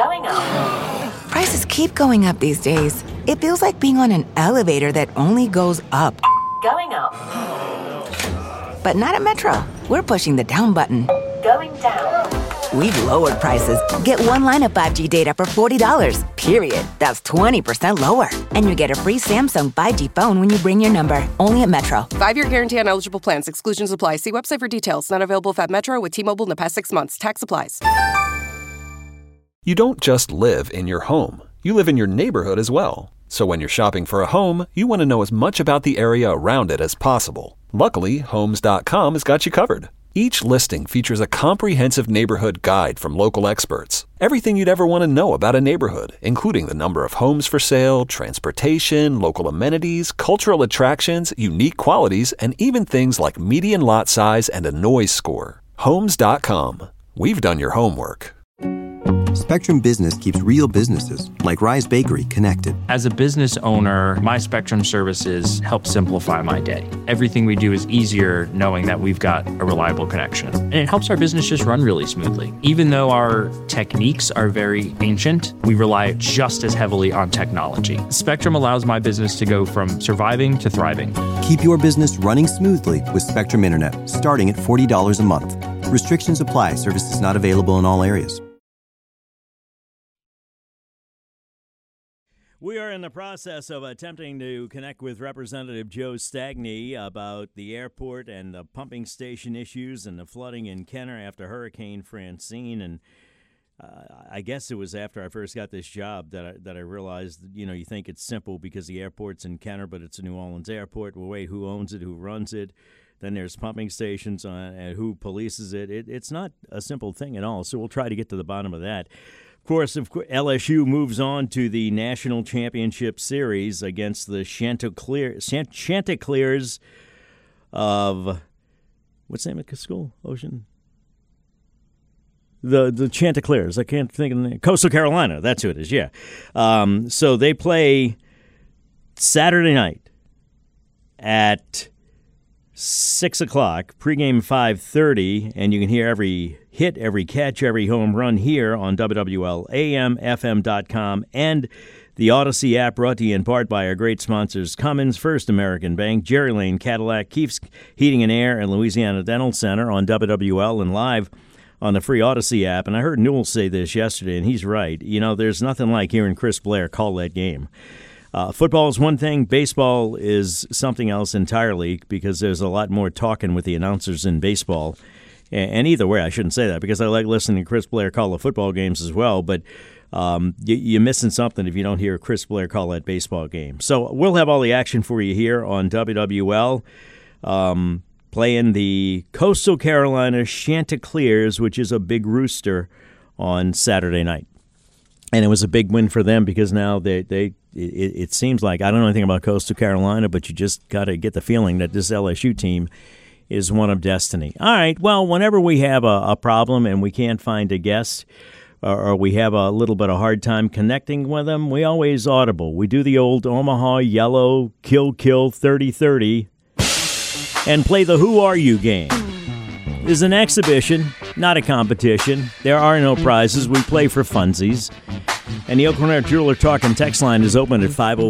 Going up. Prices keep going up these days. It feels like being on an elevator that only goes up. Going up. But not at Metro. We're pushing the down button. Going down. We've lowered prices. Get one line of 5G data for $40, period. That's 20% lower. And you get a free Samsung 5G phone when you bring your number. Only at Metro. 5-year guarantee on eligible plans. Exclusions apply. See website for details. Not available at Metro with T-Mobile in the past 6 months. Tax applies. You don't just live in your home. You live in your neighborhood as well. So when you're shopping for a home, you want to know as much about the area around it as possible. Luckily, Homes.com has got you covered. Each listing features a comprehensive neighborhood guide from local experts. Everything you'd ever want to know about a neighborhood, including the number of homes for sale, transportation, local amenities, cultural attractions, unique qualities, and even things like median lot size and a noise score. Homes.com. We've done your homework. Spectrum Business keeps real businesses, like Rise Bakery, connected. As a business owner, my Spectrum services help simplify my day. Everything we do is easier knowing that we've got a reliable connection. And it helps our business just run really smoothly. Even though our techniques are very ancient, we rely just as heavily on technology. Spectrum allows my business to go from surviving to thriving. Keep your business running smoothly with Spectrum Internet, starting at $40 a month. Restrictions apply. Services not available in all areas. We are in the process of attempting to connect with Representative Joe Stagney about the airport and the pumping station issues and the flooding in Kenner after Hurricane Francine. And I guess it was after I first got this job that I realized, you think it's simple because the airport's in Kenner, but it's a New Orleans airport. Well, wait, who owns it? Who runs it? Then there's pumping stations and who polices it. It's not a simple thing at all. So we'll try to get to the bottom of that. Of course, LSU moves on to the National Championship Series against the Chanticleers of what's the name of the school? Ocean. The Chanticleers. I can't think of the name. Coastal Carolina. That's who it is. Yeah. So they play Saturday night at 6 o'clock, pregame 5:30, and you can hear every hit, every catch, every home run here on WWLAMFM.com and the Odyssey app, brought to you in part by our great sponsors, Cummins, First American Bank, Jerry Lane Cadillac, Keefe's Heating and Air, and Louisiana Dental Center on WWL and live on the free Odyssey app. And I heard Newell say this yesterday, and he's right. There's nothing like hearing Chris Blair call that game. Football is one thing. Baseball is something else entirely because there's a lot more talking with the announcers in baseball. And either way, I shouldn't say that because I like listening to Chris Blair call the football games as well. But you're missing something if you don't hear Chris Blair call that baseball game. So we'll have all the action for you here on WWL, playing the Coastal Carolina Chanticleers, which is a big rooster, on Saturday night. And it was a big win for them because now it seems like, I don't know anything about Coastal Carolina, but you just got to get the feeling that this LSU team is one of destiny. All right, well, whenever we have a problem and we can't find a guest or we have a little bit of hard time connecting with them, we always audible. We do the old Omaha Yellow Kill 30-30 and play the Who Are You game. This is an exhibition, not a competition. There are no prizes. We play for funsies. And the Oakland Air Jeweler Talk and Text line is open at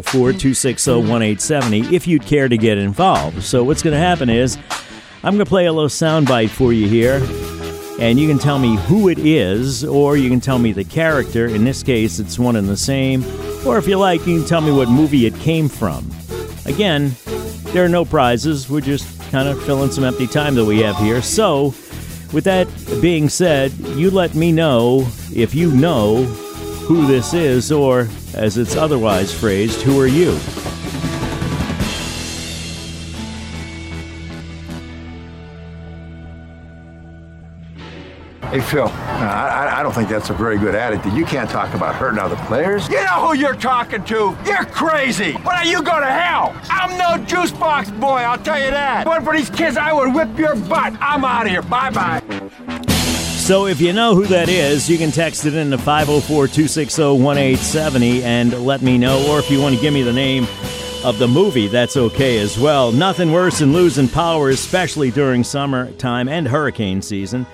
504-260-1870 if you'd care to get involved. So what's going to happen is I'm going to play a little soundbite for you here, and you can tell me who it is, or you can tell me the character. In this case, it's one and the same. Or if you like, you can tell me what movie it came from. Again, there are no prizes. We're just kind of filling some empty time that we have here. So, with that being said, you let me know if you know who this is, or, as it's otherwise phrased, who are you? Hey, Phil, I don't think that's a very good attitude. You can't talk about hurting other players. You know who you're talking to. You're crazy. Why don't you go to hell? I'm no juice box boy, I'll tell you that. But for these kids, I would whip your butt. I'm out of here. Bye-bye. So if you know who that is, you can text it in to 504-260-1870 and let me know. Or if you want to give me the name of the movie, that's okay as well. Nothing worse than losing power, especially during summertime and hurricane season.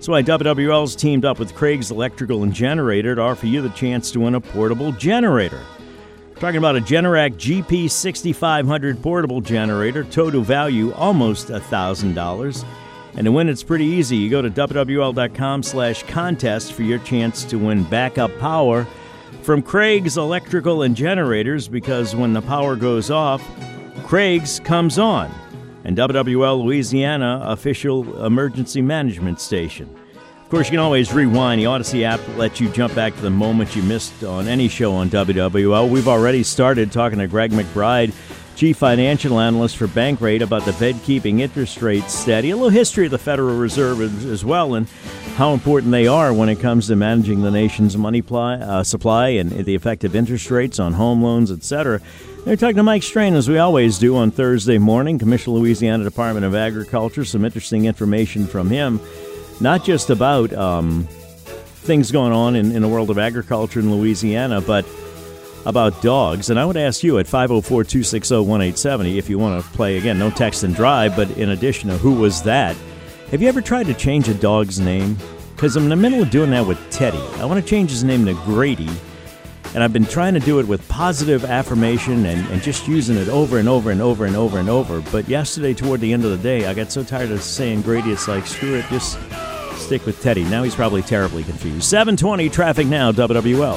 That's why WWL's teamed up with Craig's Electrical and Generator to offer you the chance to win a portable generator. We're talking about a Generac GP6500 portable generator, total value almost $1,000. And to win, it's pretty easy. You go to WWL.com/contest for your chance to win backup power from Craig's Electrical and Generators, because when the power goes off, Craig's comes on. And WWL Louisiana official emergency management station. Of course, you can always rewind. The Odyssey app lets you jump back to the moment you missed on any show on WWL. We've already started talking to Greg McBride, Chief Financial Analyst for Bankrate, about the Fed keeping interest rates steady. A little history of the Federal Reserve as well, and how important they are when it comes to managing the nation's money supply and the effective interest rates on home loans, etc. They're talking to Mike Strain, as we always do on Thursday morning, Commissioner, Louisiana Department of Agriculture. Some interesting information from him, not just about things going on in the world of agriculture in Louisiana, but about dogs. And I would ask you at 504-260-1870 if you want to play again. No text and drive, but in addition to who was that, have you ever tried to change a dog's name? Because I'm in the middle of doing that with Teddy. I want to change his name to Grady. And I've been trying to do it with positive affirmation and just using it over and over and over and over and over. But yesterday, toward the end of the day, I got so tired of saying Grady, it's like, screw it, just stick with Teddy. Now he's probably terribly confused. 720 traffic now, WWL.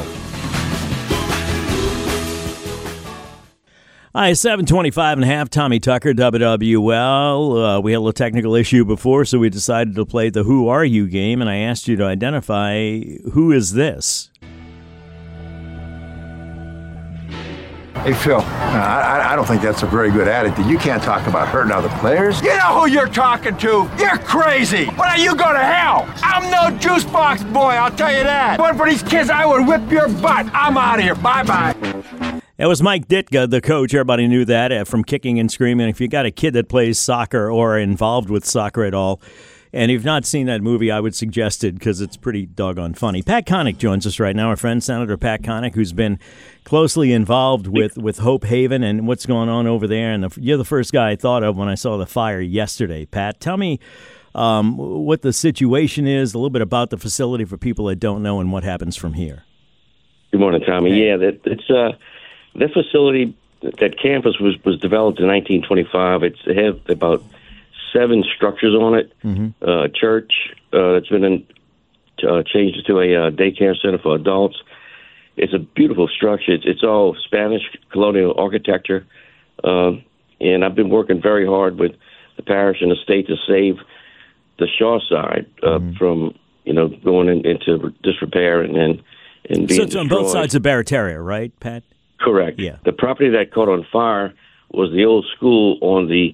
Hi, 7:25 and a half, Tommy Tucker, WWL. We had a little technical issue before, so we decided to play the Who Are You game, and I asked you to identify who is this. Hey, Phil, I don't think that's a very good attitude. You can't talk about hurting other players. You know who you're talking to. You're crazy. Why don't you go to hell? I'm no juice box boy, I'll tell you that. But for these kids, I would whip your butt. I'm out of here. Bye-bye. It was Mike Ditka, the coach. Everybody knew that from Kicking and Screaming. If you got a kid that plays soccer or involved with soccer at all, and if you've not seen that movie, I would suggest it because it's pretty doggone funny. Pat Connick joins us right now, our friend Senator Pat Connick, who's been closely involved with Hope Haven and what's going on over there. And you're the first guy I thought of when I saw the fire yesterday. Pat, tell me what the situation is, a little bit about the facility for people that don't know, and what happens from here. Good morning, Tommy. Hey. Yeah, that facility, that campus was developed in 1925. It had about 7 structures on it. Mm-hmm. Church that's been changed to a daycare center for adults. It's a beautiful structure. It's all Spanish colonial architecture, and I've been working very hard with the parish and the state to save the Shaw side from going into disrepair and being so it's destroyed. On both sides of Barataria, right, Pat? Correct. Yeah. The property that caught on fire was the old school on the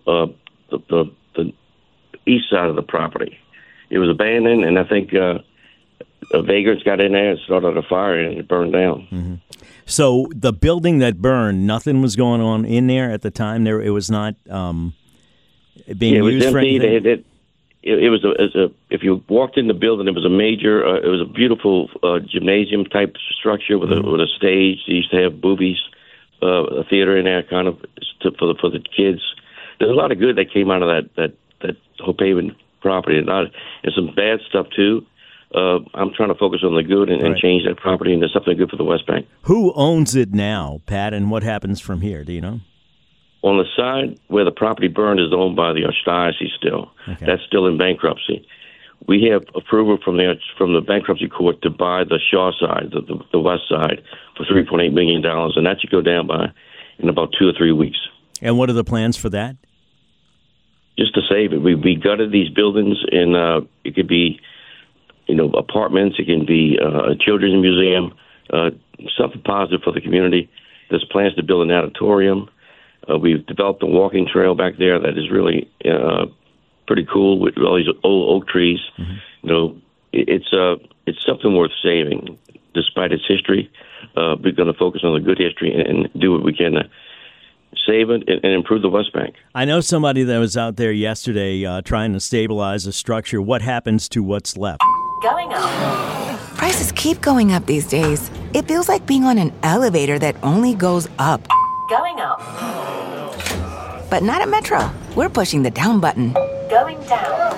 east side of the property. It was abandoned, and I think vagrants got in there and started a fire, and it burned down. Mm-hmm. So the building that burned, nothing was going on in there at the time. It was not being used for anything. It was if you walked in the building, it was a major. It was a beautiful gymnasium type structure with a stage. They used to have boobies, a theater in there, kind of for the kids. There's a lot of good that came out of that Hope Haven property, and some bad stuff too. I'm trying to focus on the good and change that property into something good for the West Bank. Who owns it now, Pat, and what happens from here? Do you know? On the side where the property burned is owned by the Archdiocese still. Okay. That's still in bankruptcy. We have approval from the bankruptcy court to buy the Shaw side, the west side, for $3.8 million, and that should go down in about 2 or 3 weeks. And what are the plans for that? Just to save it. We gutted these buildings, and it could be apartments, it can be a children's museum, something positive for the community. There's plans to build an auditorium. We've developed a walking trail back there that is really pretty cool with all these old oak trees. Mm-hmm. It's something worth saving, despite its history. We're going to focus on the good history and do what we can to save it and improve the West Bank. I know somebody that was out there yesterday trying to stabilize a structure. What happens to what's left? Going up. Prices keep going up these days. It feels like being on an elevator that only goes up. Going up. But not at Metro. We're pushing the down button. Going down.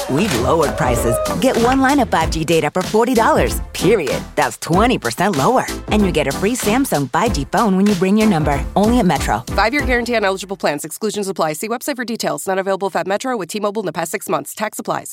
We've lowered prices. Get one line of 5G data for $40, period. That's 20% lower. And you get a free Samsung 5G phone when you bring your number. Only at Metro. 5-year guarantee on eligible plans. Exclusions apply. See website for details. Not available at Metro with T-Mobile in the past 6 months. Tax applies.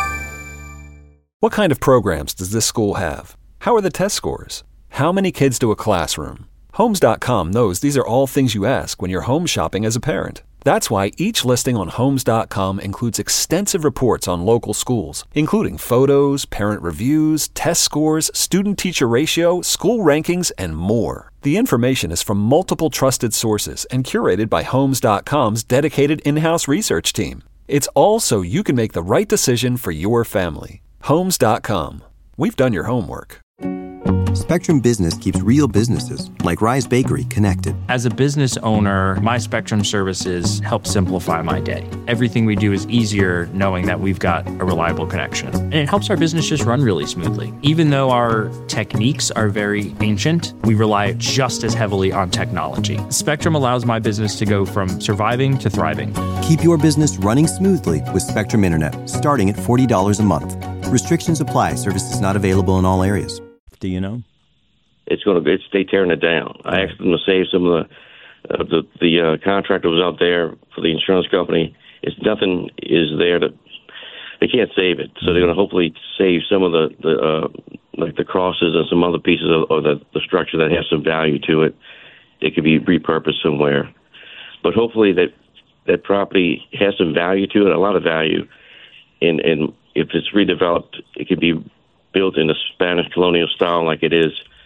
What kind of programs does this school have? How are the test scores? How many kids to a classroom? Homes.com knows these are all things you ask when you're home shopping as a parent. That's why each listing on Homes.com includes extensive reports on local schools, including photos, parent reviews, test scores, student-teacher ratio, school rankings, and more. The information is from multiple trusted sources and curated by Homes.com's dedicated in-house research team. It's all so you can make the right decision for your family. Homes.com. We've done your homework. Spectrum Business keeps real businesses, like Rise Bakery, connected. As a business owner, my Spectrum services help simplify my day. Everything we do is easier knowing that we've got a reliable connection. And it helps our business just run really smoothly. Even though our techniques are very ancient, we rely just as heavily on technology. Spectrum allows my business to go from surviving to thriving. Keep your business running smoothly with Spectrum Internet, starting at $40 a month. Restrictions apply. Services not available in all areas. Do you know? They tearing it down. I asked them to save some of the contractor was out there for the insurance company. Nothing is there they can't save it. So they're going to hopefully save some of the like the crosses and some other pieces of the structure that has some value to it. It could be repurposed somewhere. But hopefully that property has some value to it, a lot of value. And if it's redeveloped, it could be built in a Spanish colonial style like it is.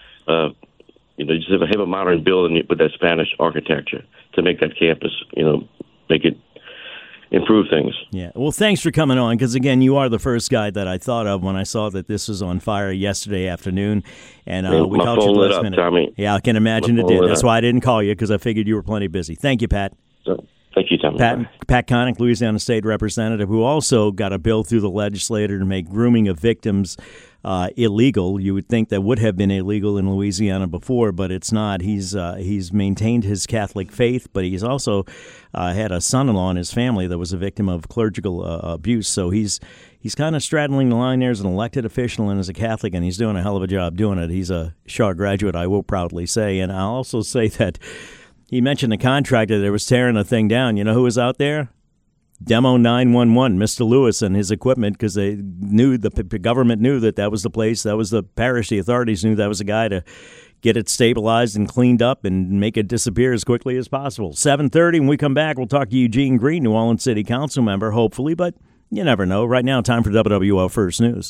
Just have a modern building with that Spanish architecture to make that campus, make it improve things. Yeah. Well, thanks for coming on, because, again, you are the first guy that I thought of when I saw that this was on fire yesterday afternoon. And we called you last minute. Tommy. Yeah, I can imagine it did. That's why I didn't call you, because I figured you were plenty busy. Thank you, Pat. Thank you, Tommy. Pat Connick, Louisiana State Representative, who also got a bill through the legislature to make grooming of victims illegal. You would think that would have been illegal in Louisiana before, but it's not. He's maintained his Catholic faith, but he's also had a son-in-law in his family that was a victim of clerical abuse. So he's kind of straddling the line there as an elected official and as a Catholic, and he's doing a hell of a job doing it. He's a Shaw graduate, I will proudly say. And I'll also say that he mentioned the contractor that was tearing the thing down. You know who was out there? Demo 911, Mr. Lewis and his equipment, because they knew the government knew that was the place, that was the parish. The authorities knew that was a guy to get it stabilized and cleaned up and make it disappear as quickly as possible. 7:30, when we come back, we'll talk to Eugene Green, New Orleans City Council member, hopefully, but you never know. Right now, time for WWL First News.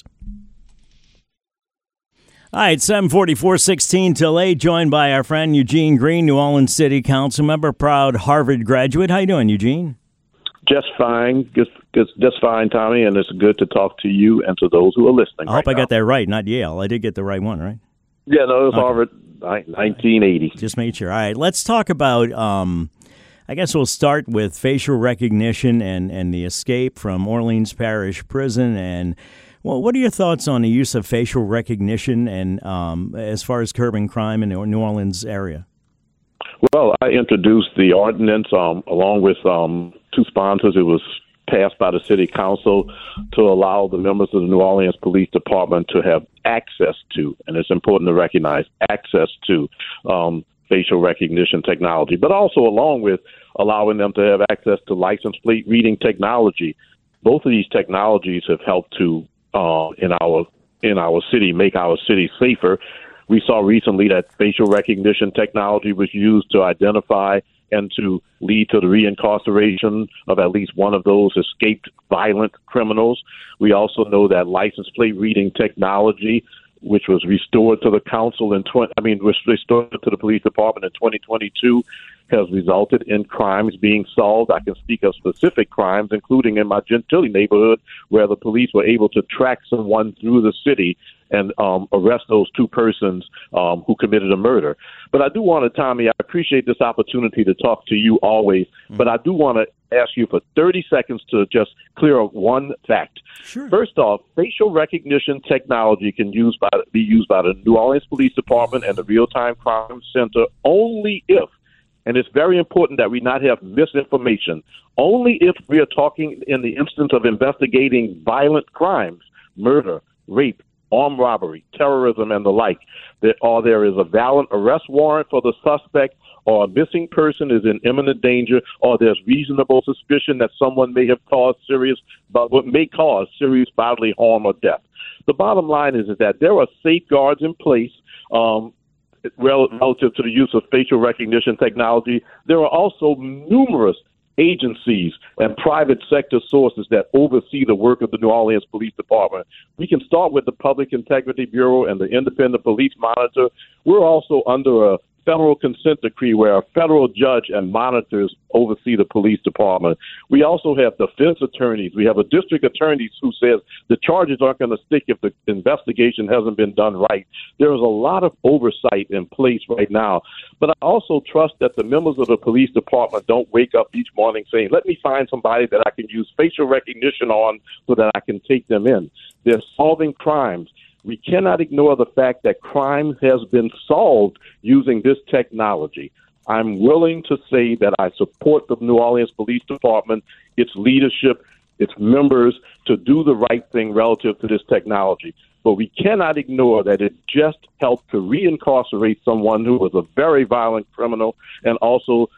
All right, 7:44, 16 till 8, joined by our friend Eugene Green, New Orleans City Council member, proud Harvard graduate. How you doing, Eugene? Just fine. Just fine, Tommy, and it's good to talk to you and to those who are listening. I hope I got that right, not Yale. I did get the right one, right? Yeah, no, it was Harvard, 1980. Just made sure. All right, let's talk about, I guess we'll start with facial recognition and the escape from Orleans Parish Prison. And, well, what are your thoughts on the use of facial recognition and as far as curbing crime in the New Orleans area? Well, I introduced the ordinance along with two sponsors. It was passed by the city council to allow the members of the New Orleans Police Department to have access to, and it's important to recognize, access to facial recognition technology, but also along with allowing them to have access to license plate reading technology. Both of these technologies have helped to, in our city, make our city safer. We saw recently that facial recognition technology was used to identify and to lead to the reincarceration of at least one of those escaped violent criminals. We also know that license plate reading technology, which was restored to the council was restored to the police department in 2022, has resulted in crimes being solved. I can speak of specific crimes, including in my Gentilly neighborhood, where the police were able to track someone through the city and arrest those two persons who committed a murder. But I do want to, Tommy, I appreciate this opportunity to talk to you always, but I do want to ask you for 30 seconds to just clear up one fact. Sure. First off, facial recognition technology can be used by the New Orleans Police Department and the Real-Time Crime Center only if And it's very important that we not have misinformation. Only if we are talking in the instance of investigating violent crimes, murder, rape, armed robbery, terrorism, and the like, there is a valid arrest warrant for the suspect, or a missing person is in imminent danger, or there's reasonable suspicion that someone may cause serious bodily harm or death. The bottom line is that there are safeguards in place relative to the use of facial recognition technology. There are also numerous agencies and private sector sources that oversee the work of the New Orleans Police Department. We can start with the Public Integrity Bureau and the Independent Police Monitor. We're also under a federal consent decree where a federal judge and monitors oversee the police department. We also have defense attorneys. We have a district attorney who says the charges aren't going to stick if the investigation hasn't been done right. There is a lot of oversight in place right now. But I also trust that the members of the police department don't wake up each morning saying, let me find somebody that I can use facial recognition on so that I can take them in. They're solving crimes. We cannot ignore the fact that crime has been solved using this technology. I'm willing to say that I support the New Orleans Police Department, its leadership, its members, to do the right thing relative to this technology. But we cannot ignore that it just helped to reincarcerate someone who was a very violent criminal and also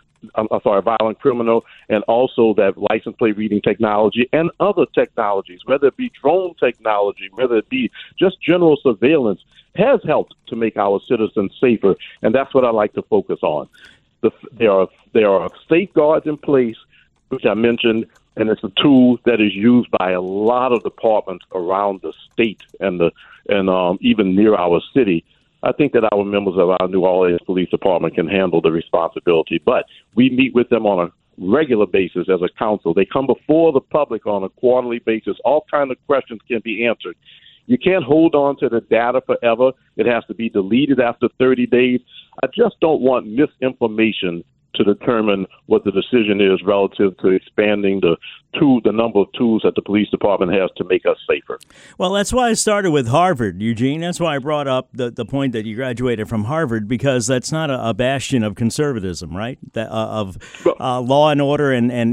that license plate reading technology and other technologies, whether it be drone technology, whether it be just general surveillance, has helped to make our citizens safer, and that's what I like to focus on. There are safeguards in place, which I mentioned, and it's a tool that is used by a lot of departments around the state and even near our city. I think that our members of our New Orleans Police Department can handle the responsibility, but we meet with them on a regular basis as a council. They come before the public on a quarterly basis. All kinds of questions can be answered. You can't hold on to the data forever. It has to be deleted after 30 days. I just don't want misinformation to determine what the decision is relative to expanding the number of tools that the police department has to make us safer. Well, that's why I started with Harvard, Eugene. That's why I brought up the point that you graduated from Harvard, because that's not a bastion of conservatism, right? Of law and order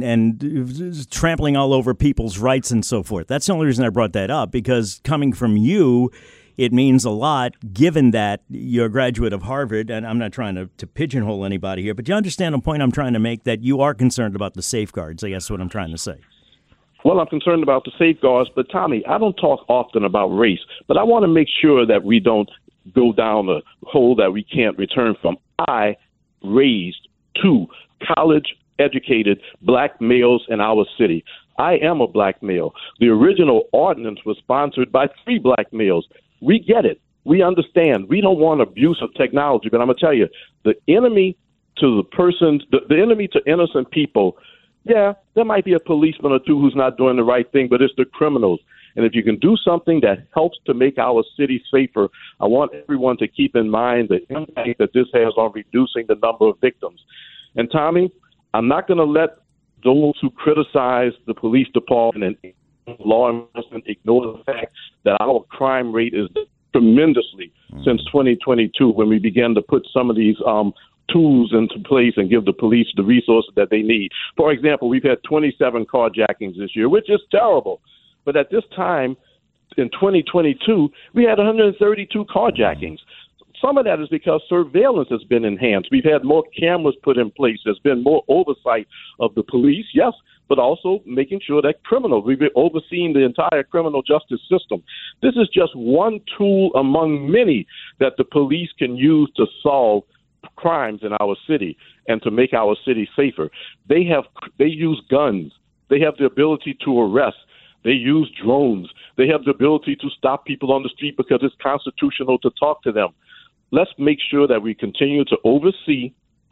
and trampling all over people's rights and so forth. That's the only reason I brought that up, because coming from you, it means a lot, given that you're a graduate of Harvard, and I'm not trying to pigeonhole anybody here, but you understand the point I'm trying to make, that you are concerned about the safeguards, I guess is what I'm trying to say. Well, I'm concerned about the safeguards, but Tommy, I don't talk often about race, but I want to make sure that we don't go down a hole that we can't return from. I raised 2 college-educated black males in our city. I am a black male. The original ordinance was sponsored by 3 black males. We get it. We understand. We don't want abuse of technology, but I'm going to tell you, the enemy to the enemy to innocent people, yeah, there might be a policeman or 2 who's not doing the right thing, but it's the criminals. And if you can do something that helps to make our city safer, I want everyone to keep in mind the impact that this has on reducing the number of victims. And Tommy, I'm not going to let those who criticize the police department and law enforcement ignore the fact that our crime rate is tremendously since 2022, when we began to put some of these tools into place and give the police the resources that they need. For example, we've had 27 carjackings this year, which is terrible. But at this time, in 2022, we had 132 carjackings. Some of that is because surveillance has been enhanced. We've had more cameras put in place. There's been more oversight of the police, yes, but also making sure that we've been overseeing the entire criminal justice system. This is just one tool among many that the police can use to solve crimes in our city and to make our city safer. They use guns. They have the ability to arrest. They use drones. They have the ability to stop people on the street because it's constitutional to talk to them. Let's make sure that we continue to oversee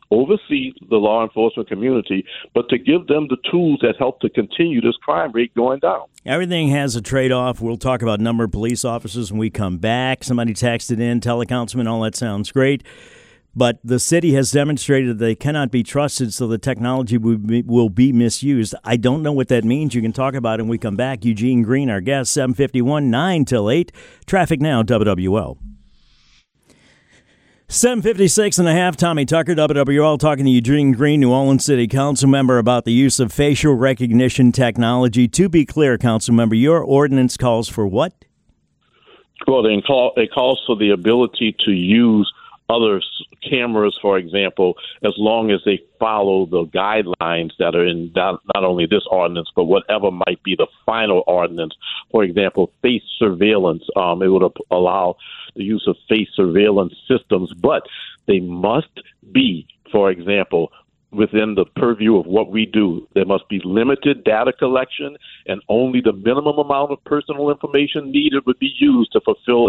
the law enforcement community, but to give them the tools that help to continue this crime rate going down. Everything has a trade-off. We'll talk about number of police officers when we come back. Somebody texted in, telecouncilman, all that sounds great. But the city has demonstrated that they cannot be trusted, so the technology will be misused. I don't know what that means. You can talk about it when we come back. Eugene Green, our guest, 7:51, 9 till 8. Traffic now, WWL. 7:56 and a half. Tommy Tucker, WWL, talking to Eugene Green, New Orleans City Council member, about the use of facial recognition technology. To be clear, Council member, your ordinance calls for what? Well, it calls for the ability to use other cameras, for example, as long as they follow the guidelines that are in not only this ordinance, but whatever might be the final ordinance. For example, face surveillance. It would allow the use of face surveillance systems, but they must be, for example, within the purview of what we do. There must be limited data collection, and only the minimum amount of personal information needed would be used to fulfill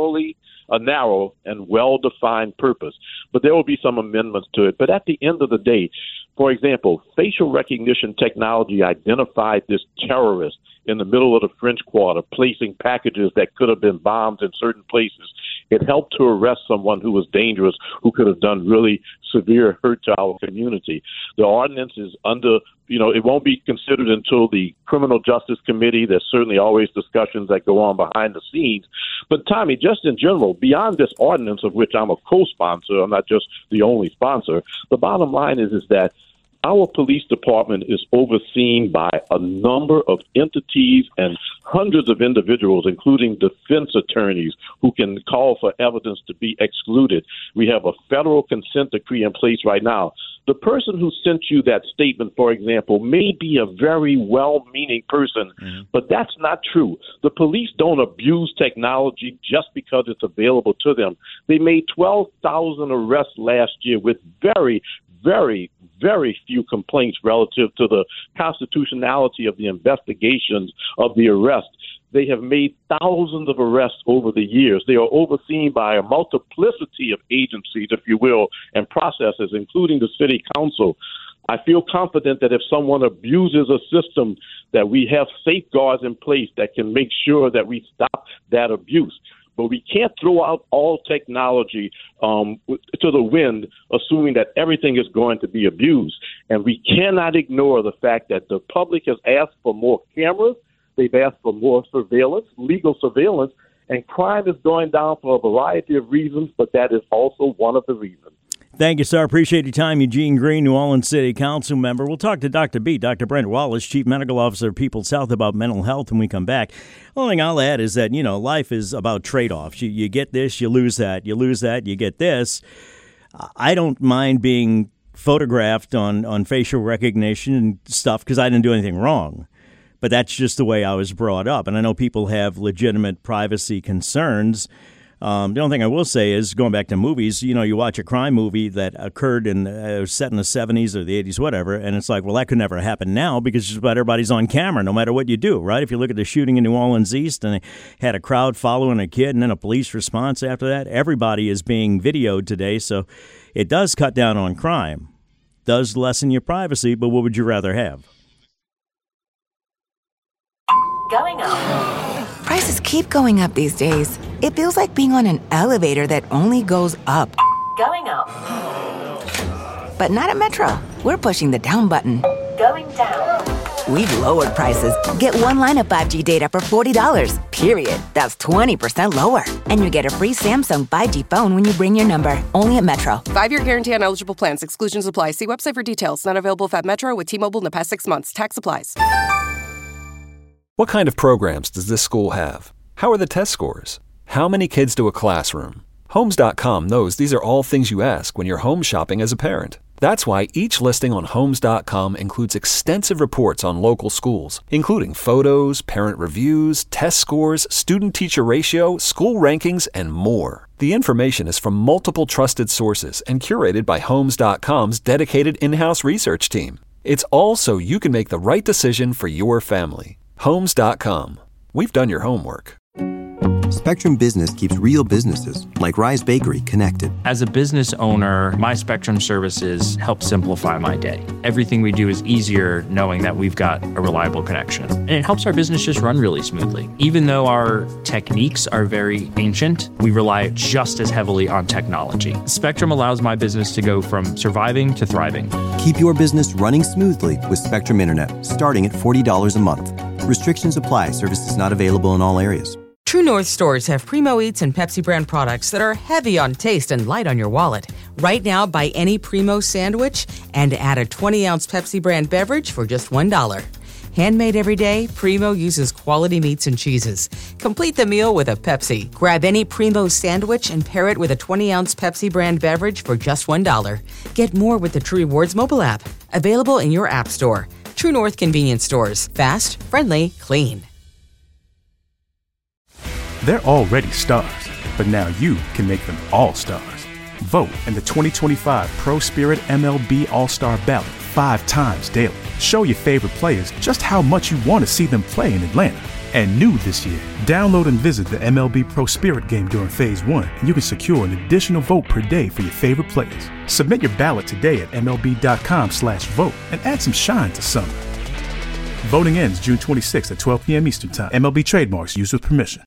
a narrow and well-defined purpose. But there will be some amendments to it. But at the end of the day, for example, facial recognition technology identified this terrorist in the middle of the French Quarter, placing packages that could have been bombs in certain places. It helped to arrest someone who was dangerous, who could have done really severe hurt to our community. The ordinance is under, it won't be considered until the Criminal Justice Committee. There's certainly always discussions that go on behind the scenes. But, Tommy, just in general, beyond this ordinance, of which I'm a co-sponsor, I'm not just the only sponsor, the bottom line is that our police department is overseen by a number of entities and hundreds of individuals, including defense attorneys, who can call for evidence to be excluded. We have a federal consent decree in place right now. The person who sent you that statement, for example, may be a very well-meaning person, but that's not true. The police don't abuse technology just because it's available to them. They made 12,000 arrests last year with very, very, very few complaints relative to the constitutionality of the investigations of the arrest. They have made thousands of arrests over the years. They are overseen by a multiplicity of agencies, if you will, and processes, including the city council. I feel confident that if someone abuses a system, that we have safeguards in place that can make sure that we stop that abuse. But we can't throw out all technology to the wind, assuming that everything is going to be abused. And we cannot ignore the fact that the public has asked for more cameras. They've asked for more surveillance, legal surveillance, and crime is going down for a variety of reasons, but that is also one of the reasons. Thank you, sir. Appreciate your time. Eugene Green, New Orleans City Council member. We'll talk to Dr. B, Dr. Brent Wallace, Chief Medical Officer of People's Health, about mental health when we come back. The only thing I'll add is that, life is about trade-offs. You get this, you lose that. You lose that, you get this. I don't mind being photographed on facial recognition and stuff because I didn't do anything wrong. But that's just the way I was brought up. And I know people have legitimate privacy concerns. The only thing I will say is, going back to movies, you watch a crime movie that occurred set in the 70s or the 80s, whatever, and it's like, well, that could never happen now because just about everybody's on camera, no matter what you do, right? If you look at the shooting in New Orleans East and they had a crowd following a kid and then a police response after that, everybody is being videoed today, so it does cut down on crime. Does lessen your privacy, but what would you rather have? Going up. Prices keep going up these days. It feels like being on an elevator that only goes up. Going up. But not at Metro. We're pushing the down button. Going down. We've lowered prices. Get one line of 5G data for $40, period. That's 20% lower. And you get a free Samsung 5G phone when you bring your number. Only at Metro. 5-year guarantee on eligible plans. Exclusions apply. See website for details. Not available at Metro with T-Mobile in the past 6 months. Tax applies. What kind of programs does this school have? How are the test scores? How many kids do a classroom? Homes.com knows these are all things you ask when you're home shopping as a parent. That's why each listing on Homes.com includes extensive reports on local schools, including photos, parent reviews, test scores, student-teacher ratio, school rankings, and more. The information is from multiple trusted sources and curated by Homes.com's dedicated in-house research team. It's all so you can make the right decision for your family. Homes.com. We've done your homework. Spectrum Business keeps real businesses, like Rise Bakery, connected. As a business owner, my Spectrum services help simplify my day. Everything we do is easier knowing that we've got a reliable connection. And it helps our business just run really smoothly. Even though our techniques are very ancient, we rely just as heavily on technology. Spectrum allows my business to go from surviving to thriving. Keep your business running smoothly with Spectrum Internet, starting at $40 a month. Restrictions apply. Services not available in all areas. True North stores have Primo Eats and Pepsi brand products that are heavy on taste and light on your wallet. Right now, buy any Primo sandwich and add a 20-ounce Pepsi brand beverage for just $1. Handmade every day, Primo uses quality meats and cheeses. Complete the meal with a Pepsi. Grab any Primo sandwich and pair it with a 20-ounce Pepsi brand beverage for just $1. Get more with the True Rewards mobile app. Available in your app store. True North convenience stores. Fast, friendly, clean. They're already stars, but now you can make them all stars. Vote in the 2025 Pro Spirit MLB All-Star Ballot 5 times daily. Show your favorite players just how much you want to see them play in Atlanta. And new this year, download and visit the MLB Pro Spirit game during Phase 1, and you can secure an additional vote per day for your favorite players. Submit your ballot today at MLB.com/vote and add some shine to summer. Voting ends June 26th at 12 p.m. Eastern Time. MLB trademarks used with permission.